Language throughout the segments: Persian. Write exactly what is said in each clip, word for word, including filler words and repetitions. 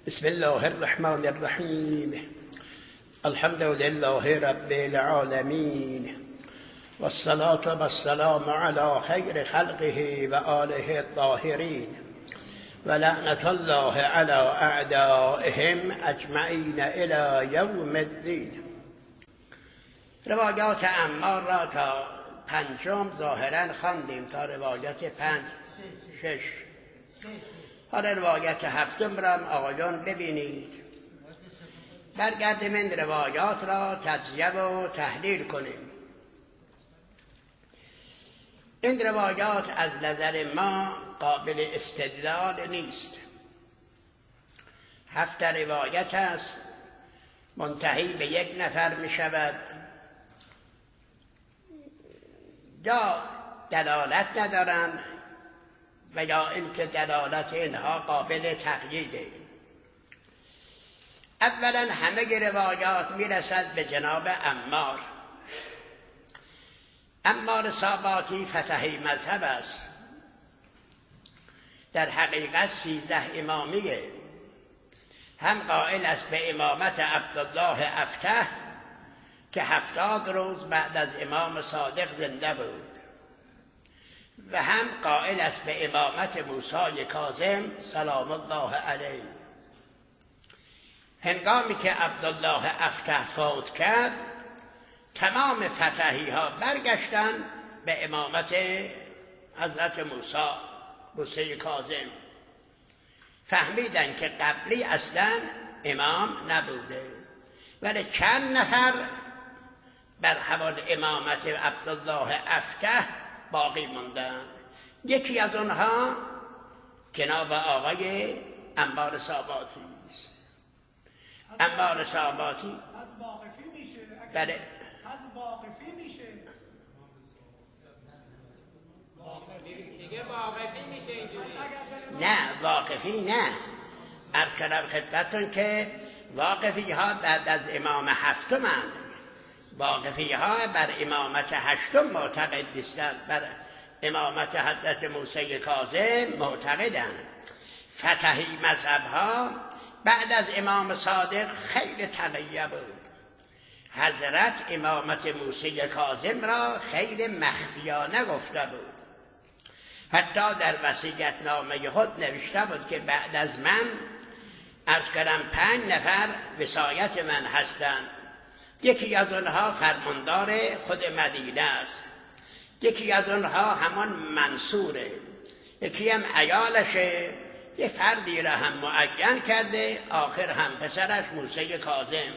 بسم الله الرحمن الرحیم. الحمد لله رب العالمین والصلاة والسلام علی خیر خلقه و آله الطاهرین و لعنت الله علی اعدائهم اجمعین الی یوم الدین. روایات عمار را تا پنجم ظاهرا خواندیم، تا روایت پنج شش. حالا روایت هفتم را آقایان ببینید. برگردیم این روایات را تجزیه و تحلیل کنیم. این روایات از نظر ما قابل استدلال نیست. هفت روایت است، منتهی به یک نفر می شود، یا دلالت ندارند و یا اینکه دلالت اینها قابل تقییده. اولا همه روایات میرسد به جناب عمار. عمار ساباتی فتحی مذهب است، در حقیقت سیزده امامیه. هم قائل است به امامت عبدالله افتح که هفتاد روز بعد از امام صادق زنده بود، و هم قائل است به امامت موسی کاظم سلام الله علیه. هنگامی که عبدالله افتح فوت کرد، تمام فتحی ها برگشتن به امامت حضرت موسی موسی کاظم. فهمیدن که قبلی اصلا امام نبوده، ولی چند نفر بر حوال امامت عبدالله افتح باقی موندن. یکی از اونها جناب آقای عمار ساباتی است. عمار ساباتی از واقفی میشه. بله، از واقفی میشه. دیگه واقفی میشه اینجوری. نه واقفی نه. عرض کردم خدمتتون که واقفی ها بعد از امام هفتم هم. واقفی ها بر امامت هشتم معتقد نیستند، بر امامت حضرت موسی کاظم معتقدند. فتحی مذهب ها بعد از امام صادق خیلی تقیه بود. حضرت امامت موسی کاظم را خیلی مخفیانه گفته بود. حتی در وصیت نامه خود نوشته بود که بعد از من عرض کردم پنج نفر وصایت من هستند. یکی از آنها فرماندار خود مدینه است، یکی از آنها همان منصوره، یکی هم عیالشه، یه فردی را هم معین کرده، آخر هم پسرش موسی کاظم.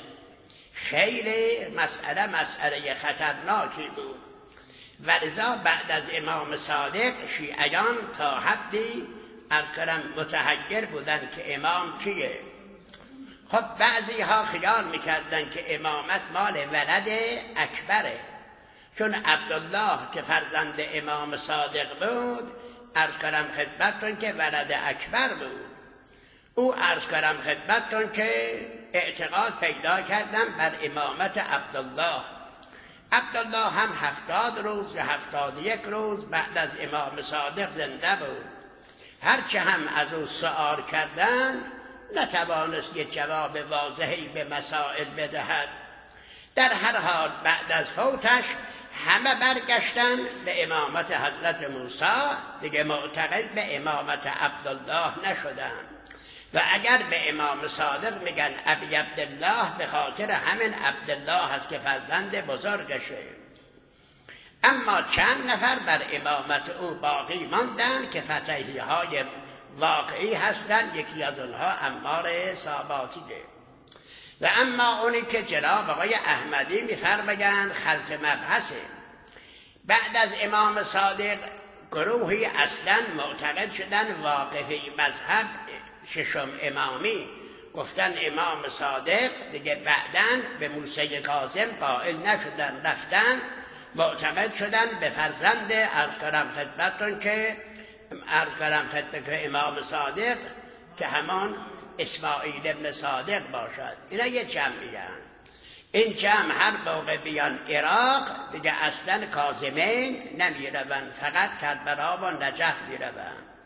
خیلی مسئله مسئله خطرناکی بود، ولذا بعد از امام صادق شیعیان تا حدی از کردم متحیر بودن که امام کیه. خب بعضی ها خیال میکردن که امامت مال ولد اکبره، چون عبدالله که فرزند امام صادق بود عرض کردم خدمتتون که ولد اکبر بود. او عرض کردم خدمتتون که اعتقاد پیدا کردن بر امامت عبدالله. عبدالله هم هفتاد روز یا هفتاد یک روز بعد از امام صادق زنده بود. هرچه هم از او سؤال کردن نتوانست یک جواب واضحی به مسائل بدهد. در هر حال بعد از فوتش همه برگشتن به امامت حضرت موسی، دیگه معتقد به امامت عبدالله نشدن. و اگر به امام صادق میگن ابی عبدالله، به خاطر همین عبدالله هست که فرزند بزرگشه. اما چند نفر بر امامت او باقی ماندن که فتحی های واقعی هستند. یکی از اونها عمار ساباتیه. و اما اونی که جناب آقای احمدی میفرمایند خلط مبحثه. بعد از امام صادق گروهی اصلا معتقد شدن واقفی مذهب ششم امامی، گفتن امام صادق دیگه بعدن به موسی کاظم قائل نشدن، رفتن معتقد شدن به فرزند عرض کردم خدمتتون که عرض کردم خدمت که امام صادق که همان اسماعیل ابن صادق باشد. اینا یه جمعی هست. این جمع هر موقع بیان عراق دیگه اصلا کاظمین نمی روند، فقط کربلا و نجف می روند.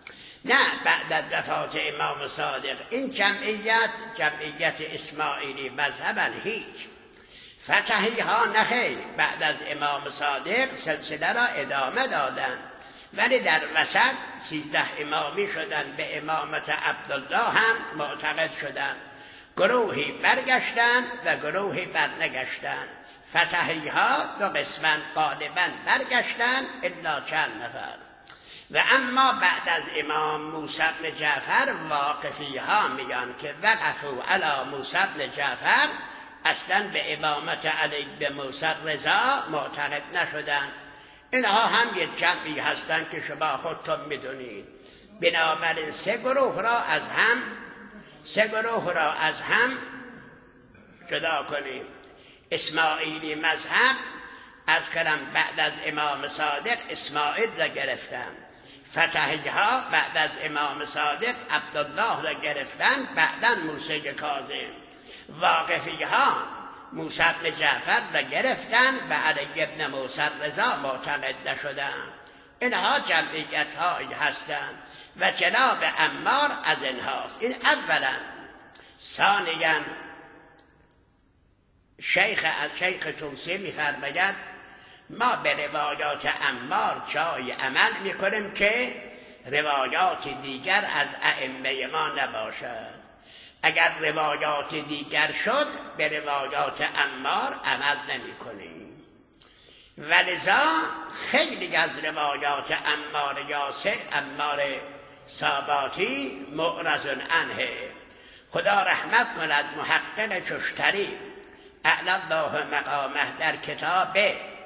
نه بعد از وفات امام صادق این جمعیت جمعیت اسماعیلی مذهبن هیچ. فتحی ها نخیر، بعد از امام صادق سلسله را ادامه دادن، ولی در وسط سیزده امامی شدن، به امامت عبدالله هم معتقد شدن. گروهی برگشتن و گروهی برنگشتن. فتحی ها دو قسمن غالبا برگشتن الا چند نفر. و اما بعد از امام موسی بن جعفر واقفی ها میگن که وقفوا علی موسی بن جعفر، اصلا به امامت علی بن موسی رضا معتقد نشدن. اینها هم یک جمعی هستند که شما خودتون میدونید. بنابراین سه گروه را از هم سه گروه را از هم جدا کنیم. اسماعیلی مذهب از کلم بعد از امام صادق اسماعیل را گرفتن. فتحی ها بعد از امام صادق عبدالله را گرفتن، بعدا موسی کاظم. واقفی ها موسی بن جعفر را گرفتن و علی بن موسی رضا معتقد نشدن. اینها جمعیت هایی هستند و جناب عمار از اینهاست. این اولا. ثانیا شیخ از شیخ توسی می‌فرماید ما به روایات عمار جای عمل میکنیم که روایات دیگر از ائمه ما نباشد. اگر روایات دیگر شد به روایات عمار عمل نمی کنیم. ولذا خیلی از روایات عمار یاسر عمار ساباتی معرض عنه. خدا رحمت کند محقق چشتری اعلی الله مقامه در کتاب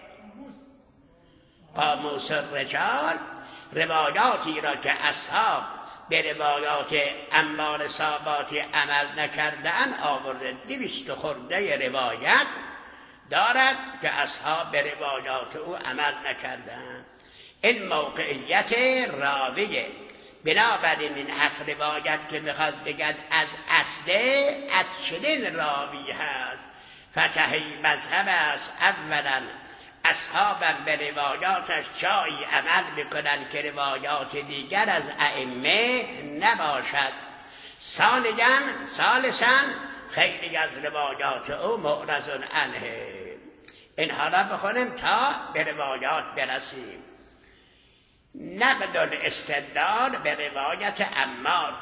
قاموس الرجال روایاتی را که اصحاب به روایات عمار ساباتی عمل نکردن آورده. دویست خورده روایت دارد که اصحاب به روایات او عمل نکردن. این موقعیت راویه. بنابراین این هفت روایت که میخواد بگد از اصله از چنین راوی هست. فتحی مذهب است. اولا اصحابم به روایاتش جایی عمل میکنن که روایات دیگر از ائمه نباشد. ثانیاً ثالثاً خیلی از روایات او معرض عنه. اینها را بخونیم تا به روایات برسیم. نقد الاستدلال به روایت عمار.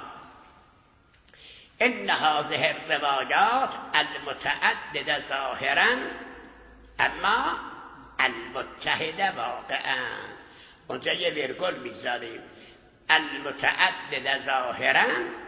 ان هذه الروایات المتعدد ظاهرا اما المتحده واقعا. اونجا یه ویرگول میذاریم. المتعدد ظاهرا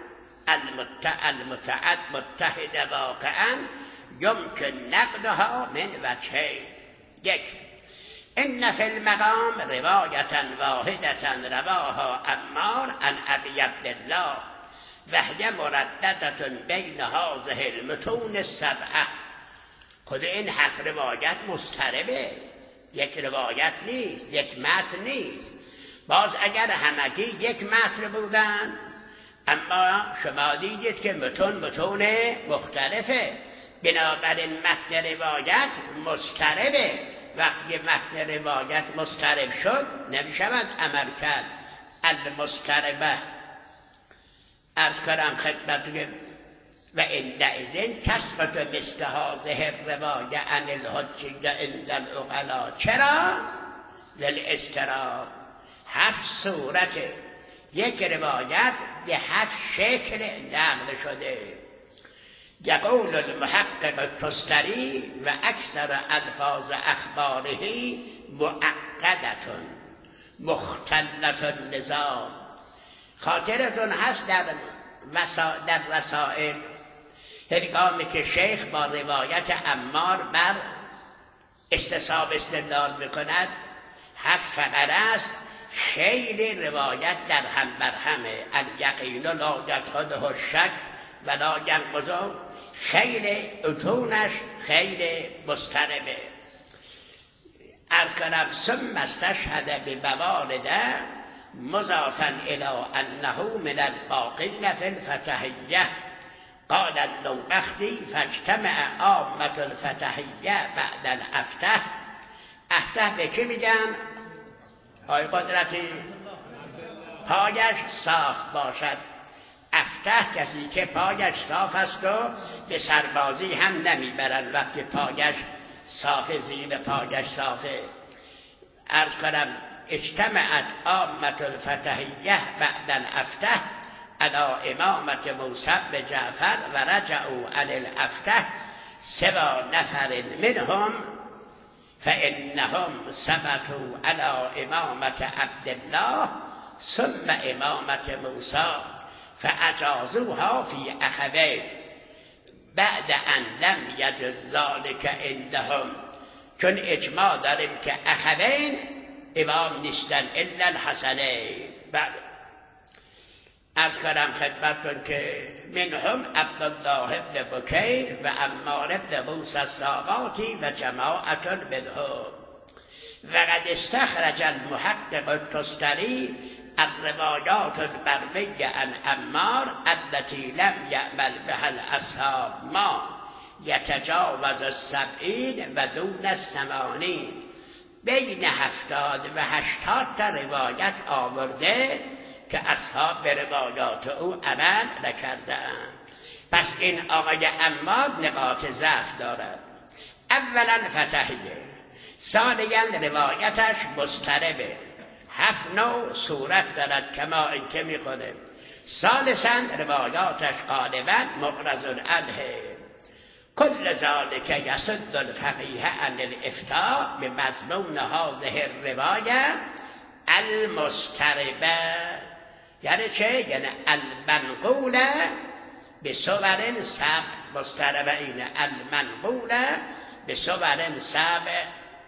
المتعد متحده واقعا یمکن نقدها من وجهین. یک، ان فی المقام روایتا واحدتا رواها عمار عن ابی عبدالله و هی مرددة بین هذه المتون السبعه. خود این هفت روایت مضطربه، یک روایت نیست، یک متن نیست. باز اگر همگی یک متن بودن، اما شما دیدید که متون متون مختلفه. بنابراین متن روایت مضطربه. وقتی متن روایت مضطرب شد نمیشود عمل کرد. المضطربه عرض کنم خدمت و عندئذ تسقط مثل هذه الروایه عن الحجه عند العقلاء. چرا؟ للاضطراب. هفت صورت یک روایت به هفت شکل نقل شده. یقول المحقق التستری و اکثر الفاظ اخباره معقدة مختلة النظام. خاطرتون هست در وسا... در رسائل هنگامی که شیخ با روایت عمار بر استصحاب استدلال میکند، هفت فقره است. خیلی روایت در هم بر همه. الیقین لا یدخله الشک و لا ینقضه. خیلی اتونش خیلی مضطربه. عرض کنم ثم استشهد بموارده مضافا الى انه من الباقین فی الفتحیه. قال النوبختی فاجتمع عامة الفتحیه بعد الافتح. افتح به کی میگن؟ آی قدرتی پایش صاف باشد. افته کسی که پایش صاف است و به سربازی هم نمیبرن وقتی پایش صاف، زیر پایش صافه. عرض کنم اجتمعت عامة الفتحیه بعد الافته علی امامت موسی بن جعفر و رجعوا علی الافته سوا نفر منهم فانهم ثبتوا علی امامت عبدالله ثم امامت موسی فاجازوها فی اخوین بعد ان لم یجز ذلک عندهم. چون اجماع داریم که اخوین امام نیستن الا الحسنین. بله عرض کنم خدمتتون که منهم عبدالله ابن بکیر و عمار ابن موسی الساقاطی و جماعت منهم. و قد استخرج المحقق التستری الروایات المرویة عن عمار التي لم يعمل بها الأصحاب ما يتجاوز السبعین و دون الثمانین. بین هفتاد و هشتاد تا روایت آورده که اصحاب به روایات او عمل نکردند. پس این آقای عمار نقاط ضعف دارد. اولا فتحیه، ثانیا روایتش مضطربه، هفت نوع صورت دارد کما این که میخونه. ثالثا روایاتش غالبا معرض عنه. کل ذلك یصد الفقیه عن الافتاء بمضمون هذه الروایه المضطربه. یعنی چه؟ یعنی المنقوله به صور سبع. مضطربه اینه، المنقوله به صور سبع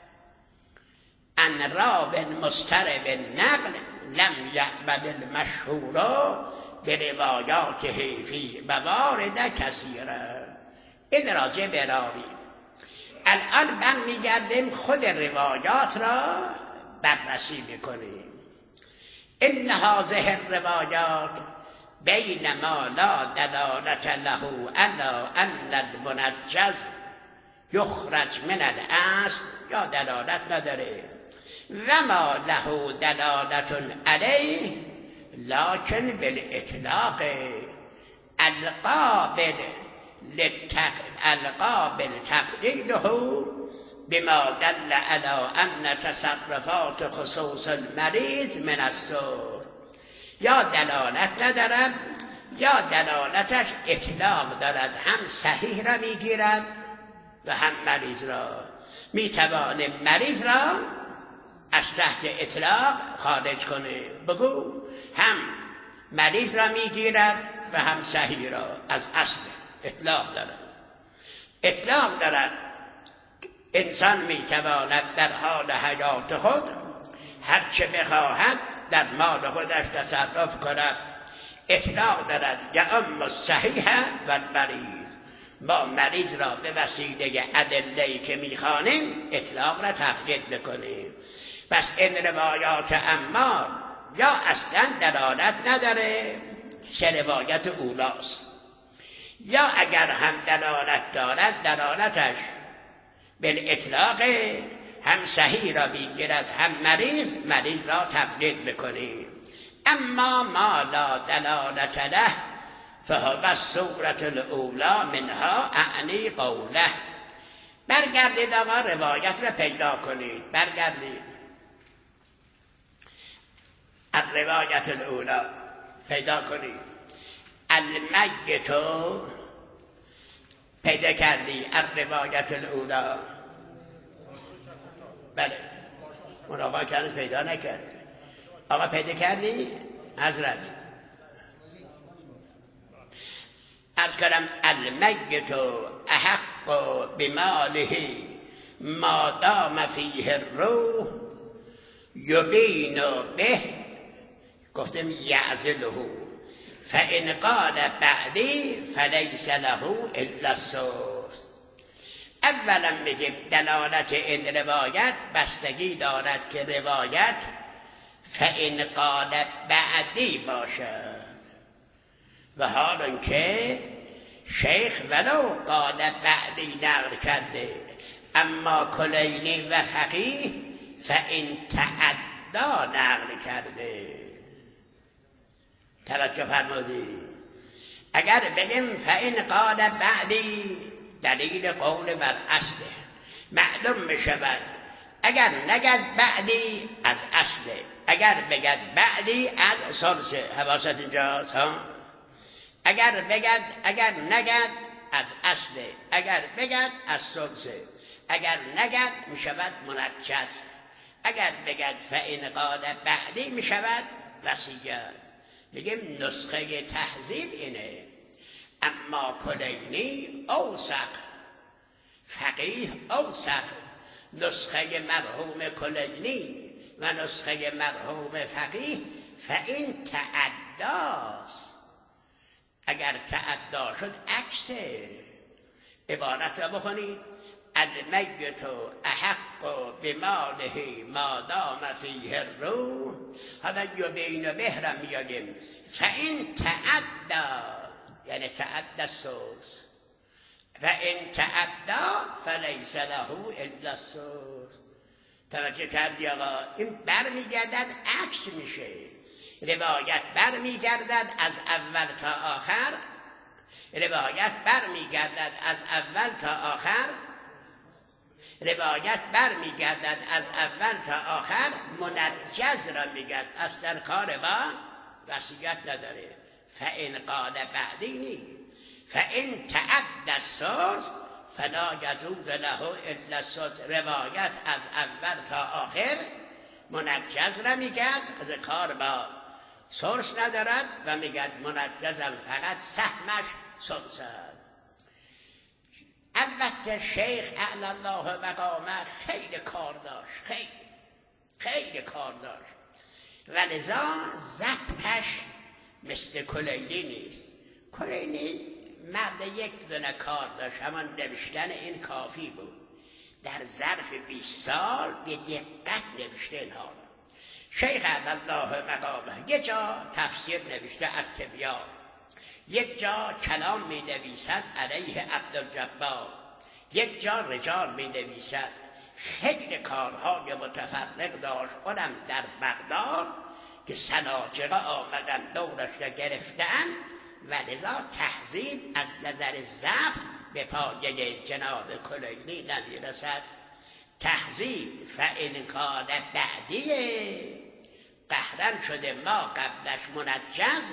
ان راب مضطرب نقل لم یعمل المشهور به روایاته فی موارد کثیره. این راجع به راوی. الان من میگردیم خود روایات را بررسی میکنیم. این هذه الروایات بین ما لا دلالت له الا ان المنجز یخرج من الاصل، یا دلالت نداره، و ما له دلالت علیه لکن بالاطلاق القابل القابل تقلیده بما دل علی ان تصرفات خصوص المریض من السور. یا دلالت ندارد یا دلالتش اطلاق دارد، هم صحیح را میگیرد و هم مریض را. میتوانه مریض را از تحت اطلاق خارج کنه، بگو هم مریض را میگیرد و هم صحیح را از اصل. اطلاق دارد. اطلاق دارد انسان میتواند در حال حیات خود هرچه بخواهد در مال خودش تصرف کند. اطلاق دارد یعم الصحیح و المریض. ما مریض را به وسیله ادله‌ای که میخوانیم اطلاق را تقیید بکنیم. پس این روایات عمار یا اصلا دلالت نداره، سه روایت اولاست، یا اگر هم دلالت دارد دلالتش بالاطلاق، هم صحیح را میگیرد هم مریض، مریض را تقلید بکنیم. اما ما لا دلالت له فهو الصورة الاولی منها اعنی قوله. برگردید آقا روایت را پیدا کنید، برگردید الروایت الاولی پیدا کنید. المیتو پیدا کردی، الروایت الاولی. بله اون آقا که هنوز پیدا نکرد. آقا پیدا کردی؟ حضرت عرض کردم المیتو احق بماله ما دام فیه الروح یبین به، گفتم یعزله، فان قال بعدی فلیس له الا السوس. اولا میگیم دلالت این روایت بستگی دارد که روایت فان قال بعدی باشد، و حالا که شیخ ولو قال بعدی نقل کرده، اما کلینی و فقیه فان تعدا نقل کرده. توجه فرمودید. اگر بگیم فإن قال بعدی، دلیل قول بر اصله، معلوم میشود اگر نگد بعدی از اصله، اگر بگد بعدی از ثلثه. حواست اینجاست ها. اگر بگد اگر نگد از اصله، اگر بگد از ثلثه، اگر نگد میشود منجز، اگر بگد فإن قال بعدی میشود وصیت. میگیم نسخه تهذیب اینه، اما کلینی اوثق، فقیه اوثق. نسخه مرحوم کلینی و نسخه مرحوم فقیه فإن تعداست، اگر تعدا شد عکسه. عبارت را بخونید المیت احق بماله ما دام فیه الروح. حالا یبین به را میگیم فإن تعدا، یعنی تعدى الثلث، فإن تعدى فلیس له الا الثلث. توجه کردی آقا؟ این برمیگردد عکس میشه. روایت برمیگردد از اول تا آخر، روایت برمیگردد از اول تا آخر، روایت برمیگردد از اول تا آخر منجز را میگرد، اصلا کار با وصیت نداره. فإن قال بعدی نی، فإن تعدى الثلث فلا یجوز له الا الثلث. روایت از اول تا آخر منجز را میگرد، از کار با ثلث ندارد و میگرد منجزم فقط سهمش ثلث است. البته شیخ اعلی الله مقامه خیلی کار داشت، خیلی خیلی کار داشت و لذا ضبطش مثل کلینی نیست. کلینی مرد یک دونه کار داشت، همان نوشتن این کافی بود. در ظرف بیست سال به دقت نوشته اینها. شیخ اعلی الله مقامه یک جا تفسیر نوشته التبیان، یک جا کلام می نویسد علیه عبدالجبار، یک جا رجال می نویسد. خیلی کارهای متفرق داشت. اونم در بغداد که سلاجقه آمدن دورش را گرفتن و لذا تهذیب از نظر ضبط به پایه جناب کلینی نمی رسد. تهذیب فإن قال بعدیه، قهرن شده ما قبلش منجز،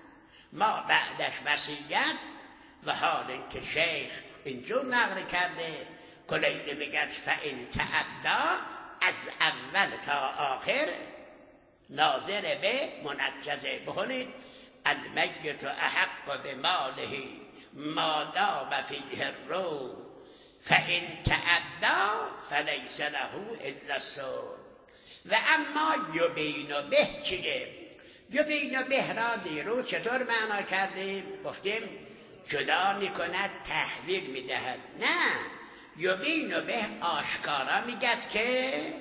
ما بعدش وصیت. و حال اینکه شیخ اینجور نقل کرده، کلینی میگه فإن تعدى از اول تا آخر ناظر به منجزه. بخونید المیت احق بماله ما دام فیه الروح فإن تعدى فلیس له الا الثلث. و اما یبین به چیه؟ یبین به را دیروز چطور معنا کردیم؟ گفتیم جدا میکند، تحویل میدهد. نه، یبین به آشکارا میگد که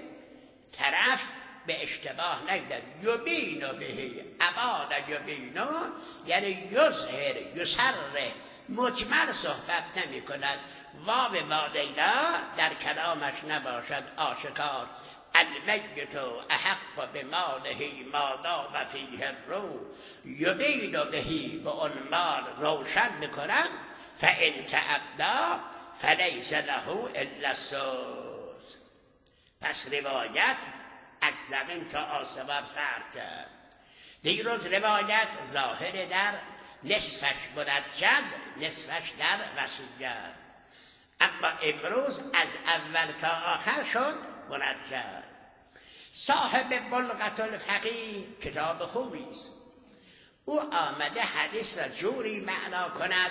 طرف به اشتباه نگدد. یبین به ابان یبین یعنی یظهر یسره، مجمل صحبت نمی کند. واو والیلا در کلامش نباشد آشکار. المیت احق بماله ما دام فیه الروح یبین بهی به عنوان روشن میکنم فإن تعدى فلیس له الا الثلث. پس روایت از زمین تا آسمان فرق کرد. دیروز روایت ظاهر در نصفش منجز، نصفش در وصیت، اما امروز از اول تا آخر شد منجز. صاحب بلغة الفقیه کتاب خوبی است. او آمده حدیث را جوری معنا کند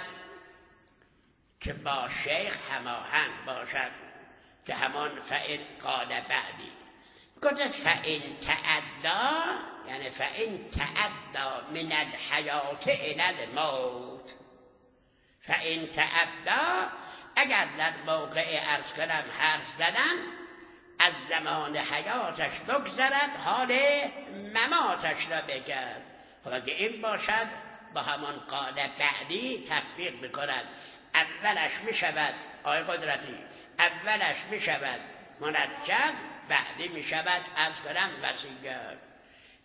که با شیخ هماهنگ باشد، که همان فإن قال بعدی گفت فإن تعدى یعنی فإن تعدى من الحیات الی الموت. فإن تعدى اگر در موقع عرض کنم حرف زدن از زمان حیاتش بگذرد، حال مماتش را بگرد. خب اگه این باشد با همان قال بعدی تطبیق میکند. اولش میشود آقای قدرتی، اولش میشود منجز، بعدی میشود عرض کنم وصیت.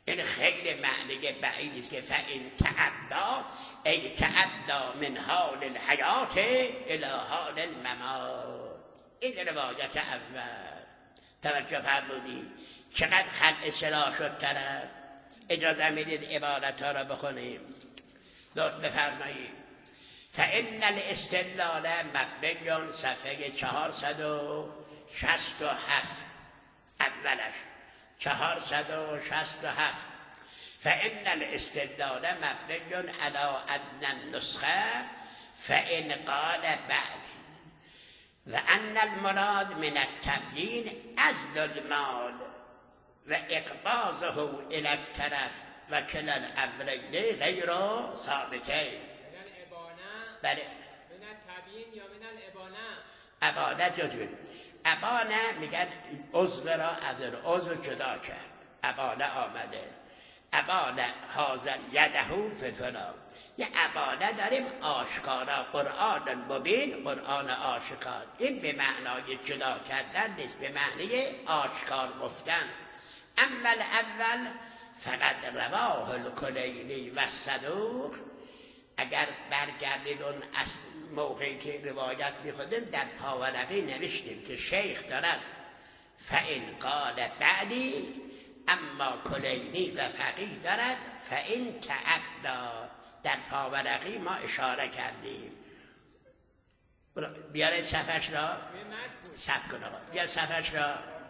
این خیلی معنی بعیدی است که فإن تعدا ای تعدا من حال الحیات الی حال الممات. این روایت اول. توجه فرمودی چقدر خلق اصلاح شد طرف. اجازه میدید عبارت ها را بخونیم. لطف بفرمایید. فإن الاستدلال مبنی صفحه چهارصد و شصت و هفت اولش چهارصد و شصت و هفت. فإن الاستدلال مبنی علی ان النسخه فإن قال بعد و ان المراد من التبیین عزل المال و اقباضه الى الطرف و کلا الامرین غیر ثابتین. بله من التبیین یا من الابانه؟ ابانه جدول. ابانه میگن عضو را از عضو جدا کرد. ابانه آمده ابانه حاضر یدهو فی فلان. یه ابانه داریم آشکارا، قرآن مبین، قرآن آشکار. این به معنای جدا کردن نیست، به معنی آشکار گفتن. اما الاول فقط رواه الکلینی و صدوق. اگر برگردید اون اصل موقعی که روایت میخوندیم در پاورقی نوشتیم که شیخ دارد فإن قال بعدی، اما کلینی و فقیه دارد فإن تعدا. در پاورقی ما اشاره کردیم. بیارید صفحش را سب کن آقا. بیار صفحش را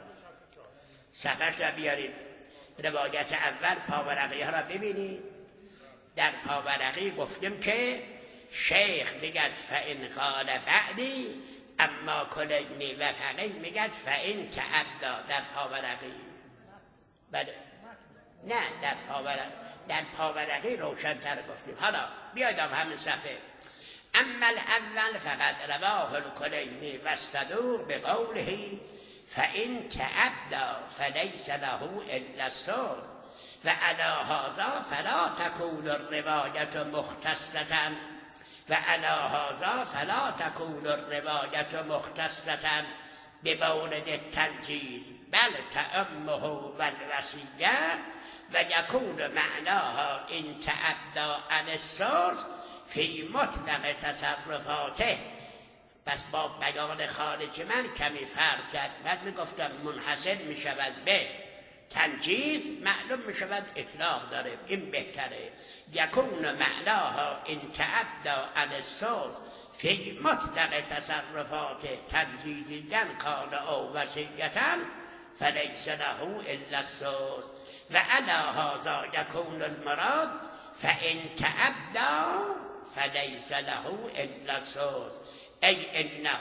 صفحش را بیارید. روایت اول پاورقی ها را ببینید. در پاورقی گفتیم که شیخ میگد فإن قال بعدی، اما کلینی و فقیه میگد فإن تعدا. در پاورقی بله نه در پاورقی در پاورقی روشن‌تر گفتیم. حالا بیاید آقا همین صفحه. اما الاول فقط رواه الکلینی و صدوق بقوله فإن تعدا فلیس له الا الثلث و علی هذا فلا تکون الروایت مختصة و علی هذا فلا تکون الروایت مختصة بمورد التنجیز بل تأمه و الوصیه و یکون معناها این تعدا عن الثلث فی مطلق تصرفاته. پس با بیان خارج من کمی فرق کرد. بعد میگفتم منحصر میشود به تنجیز، معلوم میشود اطلاق داره، این بهتره. یکون معناها این تعدا عن الثلث فی مطلق تصرفات تنجیزیدن کان او وصیتن فلیس له الا الثلث و علی هذا یکون المراد فإن تعدا فلیس له الا الثلث ای انه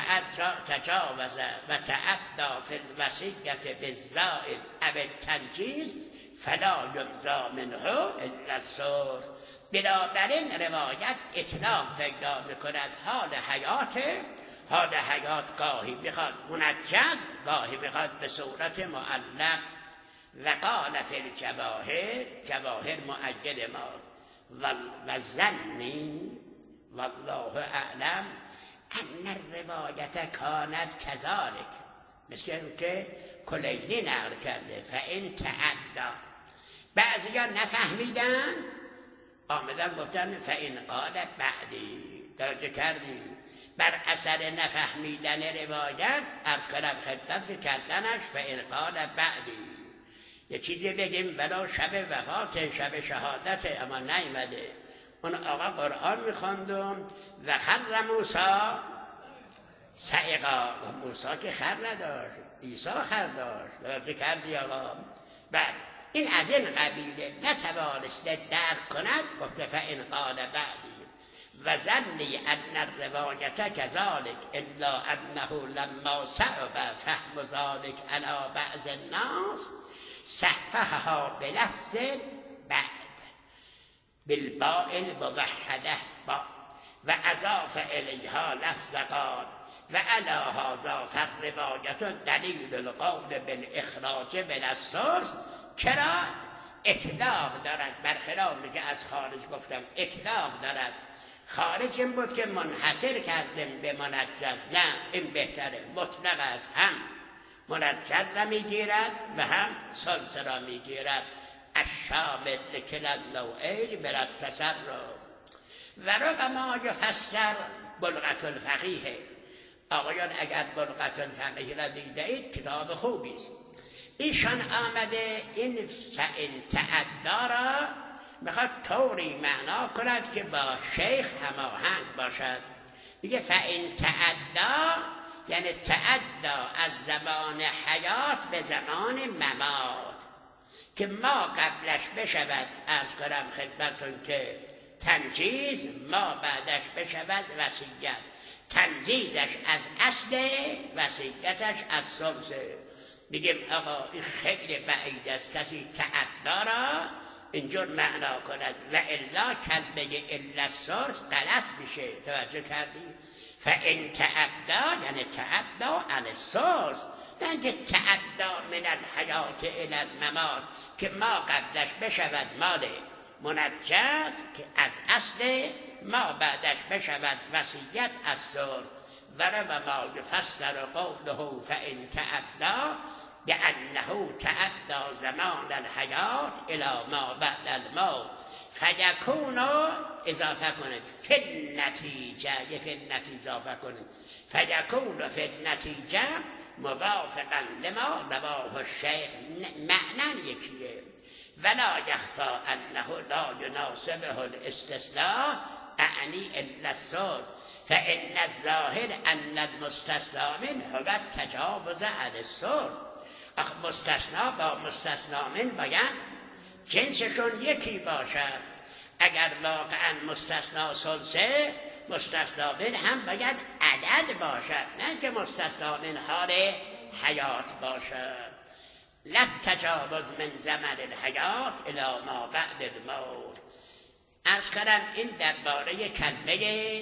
تجاوز و تعدا فی الوصیة بالزائد او التنجیز فلا یمضی منه الا الثلث. بنابراین روایت اطلاق پیدا میکند حال حیات. حال حیات گاهی میخواد منجز، گاهی میخواد به صورت معلق. و قال فی الجواهر، جواهر مؤید ماست. و ظنی والله اعلم ان الروایت کانت کذالک، مثل که کلینی نقل کرده فإن تعدا. بعضی ها نفهمیدن آمدن گفتن فإن قال بعدی. توجه کردی؟ بر اثر نفهمیدن روایت عرض کنم خدمت که کردنش فإن قال بعدی. یه چیزی بگیم بلا شب وفات، شب شهادت، اما نیامده. اون آقا قرآن میخواندم و خر موسی سعقا. موسی که خر نداشت، عیسی خر داشت. توجه کردی آقا؟ بعد این از این قبیله نتوانسته درک کند گفته فإن قال بعدی و ظنی ان الروایت کذالک الا انه لما صعب فهم ذلك علی بعض الناس صححها بلفظ بعد بالباء الموحده با و اضاف الیها لفظ قال و علی هذا فالروایت دلیل القول بالاخراج من الثلث. چرا؟ اطلاق دارد، برخلاف که از خارج گفتم اطلاق دارد. خارج این بود که منحصر کردیم به منجز، نه این بهتره، مطلق است، هم منجز را میگیرد و هم ثلث را میگیرد. الشامل لکل النوعین من التصرف و ربما یفسر بلغة الفقیه. آقایان اگر بلغة الفقیه را دیده اید کتاب خوبی است. ایشان آمده این فإن تعدا را میخواد طوری معنا کند که با شیخ هماهنگ باشد. میگه فإن تعدا یعنی تعدا از زمان حیات به زمان ممات، که ما قبلش بشود از کنم خدمتون که تنجیز، ما بعدش بشود وصیت. تنجیزش از اصل، وصیتش از ثلثه. میگیم آقا این خیلی بعید است کسی تعدا را اینجور معنا کند و الا کلمه الا الثلث غلط میشه. توجه کردی؟ فإن تعدا یعنی تعدا عن الثلث، نه اینکه تعدا من الحیات الی الممات که ما قبلش بشود مال منجز که از اصل، ما بعدش بشود وصیت از ثلث. و ربما یفسر قوله فإن تعدا بأنه تعدا زمان الحیات الی ما بعد الموت فیکون، اضافه کنید فی النتیجه، یه فی النتیجه اضافه کنید، فیکون فی النتیجه موافقا لما رواه الشیخ. معنی یکیه. ولا یخفی انه لا یناسبه الاستثناء اعنی الا الثلث فإن الظاهر ان المستثنى منه هو التجاوز عن الثلث. اخ مستثنا با مستثنا من باید جنسشون یکی باشد. اگر واقعا مستثنا ثلثه، مستثنا من هم باید عدد باشد، نه که مستثنا من حال حیات باشد. لا تجاوز من زمن الحیات الی ما بعد الموت. عرض کردم این درباره کلمه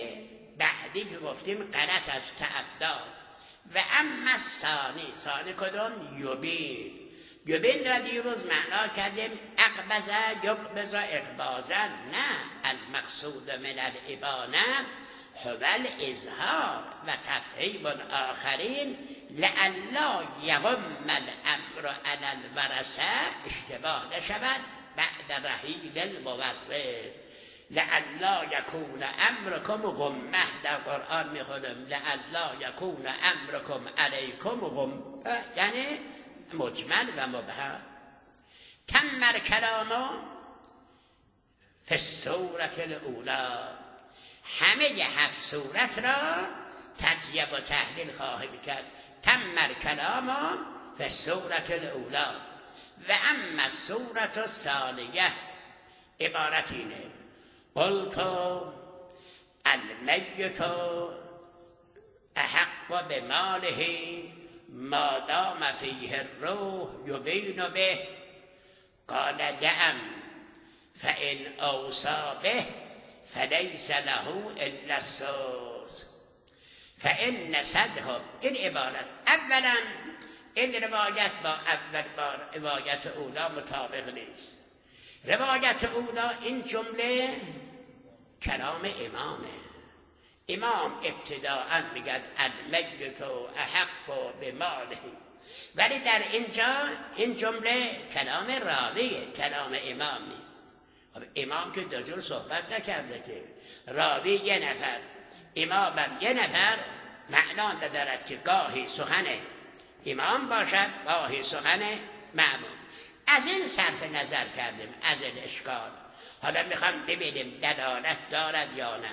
بعدی که گفتیم غلط از تعداست. و اما ثانی، ثانی کدوم؟ یبین. یبین را دیروز معنا کردیم اقبضه یقبضه اقبازه، نه المقصود من الابانه هو الاظهار و تفهیم آخرین لئلا یغم الامر علی الورثه، اشتباه نشود بعد رحیل المورث. لئلا یکون امرکم غمه، در قرآن میخونم لئلا یکون امرکم علیکم غمه، یعنی مجمل و مبهم. تم کلام فی السورة الاولی، همه هفت صورت را تجزیه و تحلیل خواهیم کرد. تم کلام فی السورة الاولی و اما السورة الثانیه، عبارت اینه قلت المیت احق بماله ما دام فیه الروح یبین به قال نعم فإن اوصی به فلیس له الا الثلث فإن صدق. این عبارت اولا این روایت با اول بار روایت اولا مطابق نیست. روایت اولا این جمله کلام امامه. امام ابتداء میگه المیت احق بماله، ولی در اینجا این جمله کلام راویه، کلام امام نیست. خب امام که دو جور صحبت نکرده که، راوی یه نفر، امامم یه نفر، معنا ندارد که گاهی سخن امام باشد گاهی سخن مأموم. از این صرف نظر کردیم، از این اشکال. حالا میخوام ببینیم دلالت دارد یا نه.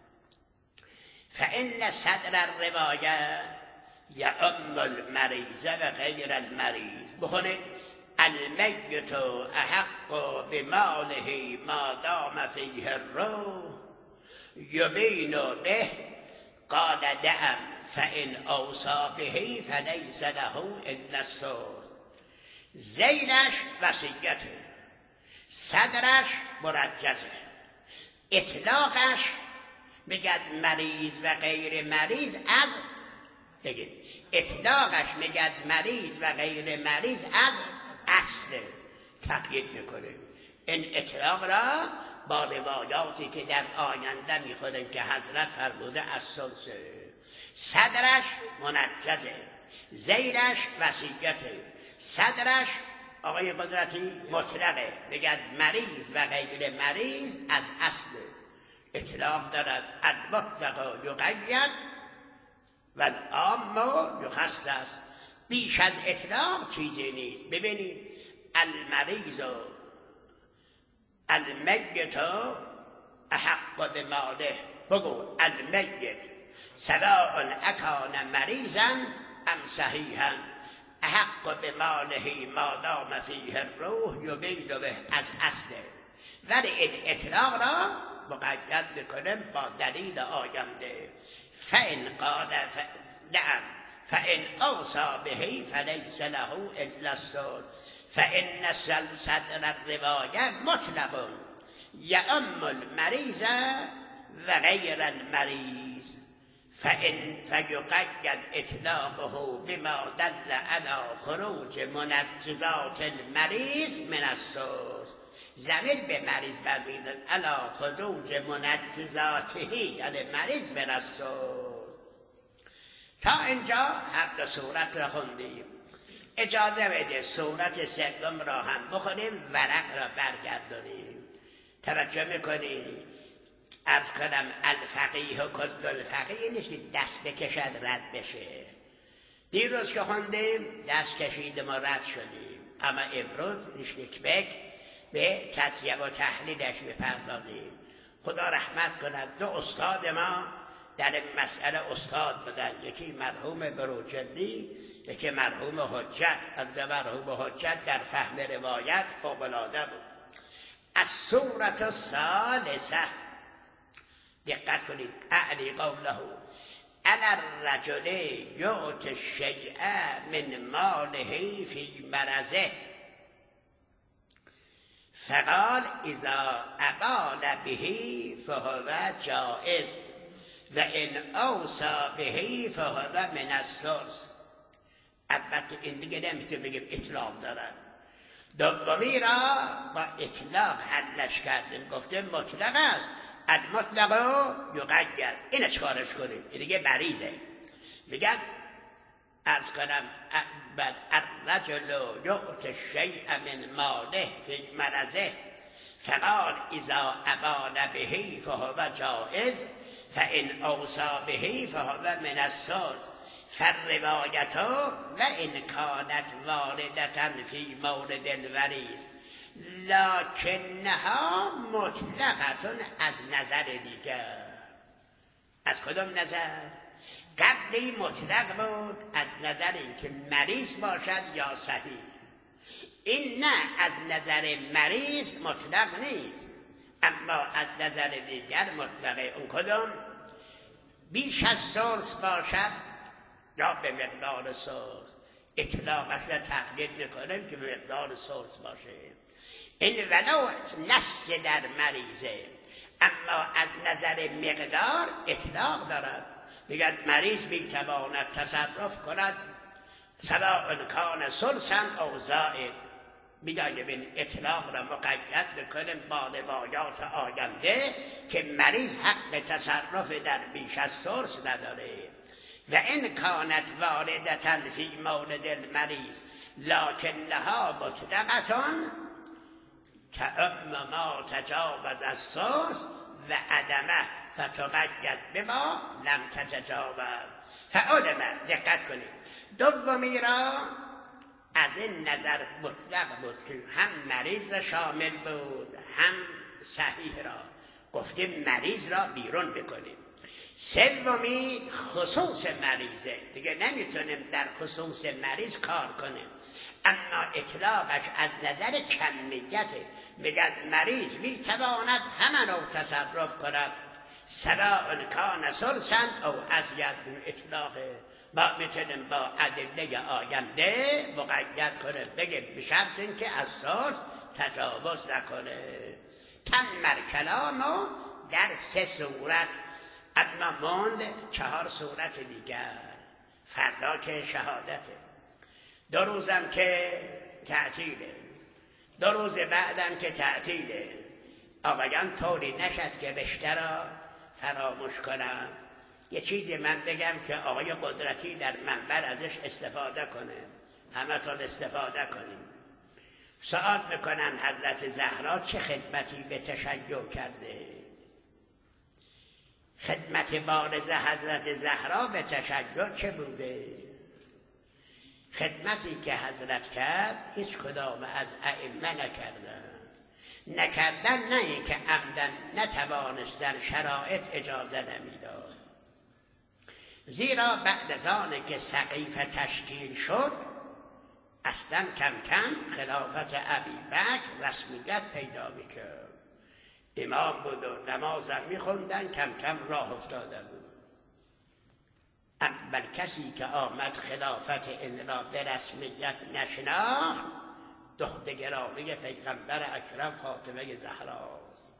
فإن صدر الروایه یعم المریض و غیر المریض. بخونید المیت احق بماله ما دام فیه الروح یبین به قال نعم فإن اوصی به فلیس له الا الثلث. زیلش وصیته، صدرش مرجزه، اطلاقش میگد مریض و غیر مریض از، بگید اطلاقش میگد مریض و غیر مریض از اصل تقیید میکنه. این اطلاق را با روایاتی که در آینده میخونن که حضرت فرموده از ثلثه. صدرش منجزه، زیرش وصیته، صدرش آقای قدرتی مطلقه، بگد مریض و غیر مریض از اصل اطلاق دارد. المطلق یقید و العام یخصص. بیش از اطلاق چیزی نیست. ببینید المریض و المیت احق بماله. بگو المیت سواء اکان مریضا ام صحیحا احق بماله ما دام فیه الروح یبید به از اصله. ولی این اطلاق را مقید بکنیم با دلیل آینده. فان قال ف... نعم فان اوصى به فلیس له الا الصلح فان صدر الروایه مطلق یعم المریض و غیر المریض فإن فیقید اطلاقه بما دل على خروج منجزات المریض من السوس. ضمیر به مریض برمی‌دارد على خروج منجزاته، یعنی مریض من السوس. تا اینجا هر دو صورت را خوندیم. اجازه بده صورت سوم را هم بخونیم، ورق را برگردونیم. توجه میکنید؟ عرض کنم الفقیه و کل الفقیه نیست که دست بکشد رد بشه. دیروز که خوندیم دست کشیدیم و رد شدیم، اما امروز یک بک به تجزیه و تحلیلش بپردازیم. خدا رحمت کند دو استاد ما در این مسئله استاد بودن، یکی مرحوم بروجردی، یکی مرحوم حجت. البته مرحوم حجت در فهم روایت فوق‌العاده بود. از صورت الثالثه دقت کنید، اعلی قوله علی الرجل یعط الشیء من ماله فی مرضه فقال اذا ابان به فهو جائز و ان اوصى به فهو من الثلث. البته این دیگه نمیتونیم بگیم اطلاق دارد. دومی را با اطلاق حلش کردیم، گفتیم مطلق است. المطلق یقید. اینه چکارش کنیم؟ این دیگه مریضه. میگن ارز کنم بر الرجل یعط الشیء من ماله فی مرضه فقال اذا ابان به فهو جائز فان اوصى به فهو من الثلث فالروایت و ان کانت واردة فی مورد الوریث لکنها مطلقتون از نظر دیگر. از کدام نظر؟ قبلی مطلق بود از نظر اینکه مریض باشد یا صحیح. این نه، از نظر مریض مطلق نیست، اما از نظر دیگر مطلقه. اون کدام؟ بیش از ثلث باشد یا به مقدار ثلث. اطلاقش را تقدید میکنیم که به مقدار ثلث باشه. این ولو نص در مریضه، اما از نظر مقدار اطلاق دارد. میگن مریض میتواند تصرف کند سواء کان ثلثا او زائد. میگن این اطلاق را مقید بکنیم با روایات آینده که مریض حق تصرف در بیش از ثلث نداره. و این کانت واردة فی مورد المریض لکنها مطلقتان تعم ما تجاوز الثلث و عدمه فتقید بما لم تتجاوز فعدمه. دقت کنید، دومی را از این نظر مطلق بود که هم مریض را شامل بود هم صحیح را. گفتیم مریض را بیرون بکنیم. سومی خصوص مریضه، دیگه نمیتونیم در خصوص مریض کار کنیم، اما اطلاقش از نظر کمیته. میگد مریض میتواند همه رو تصرف کند سواء کان ثلثا او ازید. اطلاق ما میتونیم با ادله آینده مقید کنیم، بگیم به شرط اینکه از ثلث تجاوز نکنه. تم کلامو در سه صورت، اما ماند چهار صورت دیگر. فردا که شهادته، دو روزم که تعطیله، دو روز بعدم که تعطیله. آقایان طوری نشد که رشته را فراموش کنم. یه چیزی من بگم که آقای قدرتی در منبر ازش استفاده کنه، همه تون استفاده کنیم. سوال میکنن حضرت زهرا چه خدمتی به تشیع کرده؟ خدمت بارز حضرت زهرا به تشیع چه بوده؟ خدمتی که حضرت کرد هیچ کدام از ائمه نکردن. نکردن نه این که عمدن نتوانستن، شرایط اجازه نمیداد. زیرا بعد از آن که سقیفه تشکیل شد اصلا کم کم خلافت ابوبکر رسمیت پیدا میکرد. امام بود و نمازم میخوندن، کم کم راه افتاده بود. اول کسی که آمد خلافت این را به رسمیت نشناخت دختر گرامی پیغمبر اکرم فاطمه زهراست.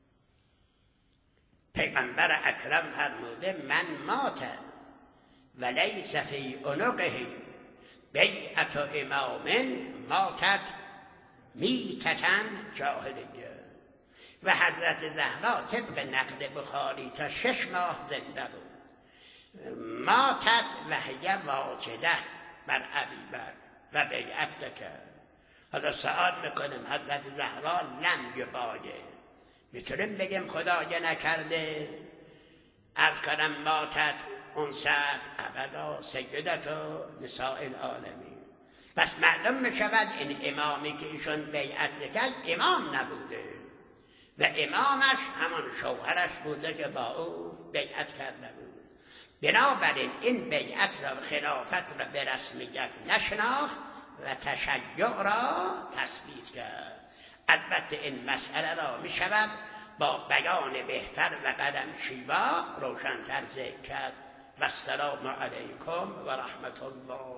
پیغمبر اکرم فرموده من مات و لیس فی عنقه بیعت امام ماتت میتتن جاهلیه. و حضرت زهرا طبق نقل بخاری تا شش ماه زنده بود. ماتت و هی واجده بر ابوبکر و بیعت نکرد. حالا سوال میکنیم حضرت زهرا لم یبایع، میتونیم بگیم خدای نکرده؟ عرض کنم ماتت انصد ابدا سیدت و نساء العالمین. پس معلوم میشود این امامی که ایشون بیعت نکرد امام نبوده و امامش همان شوهرش بوده که با او بیعت کرده بود. بنابراین این بیعت را خلافت را به رسمیت نشناخت و تشیع را تثبیت کرد. البته این مسئله را می شود با بیان بهتر و قدم شیوا روشن‌تر ذکر کرد. و السلام علیکم و رحمت الله.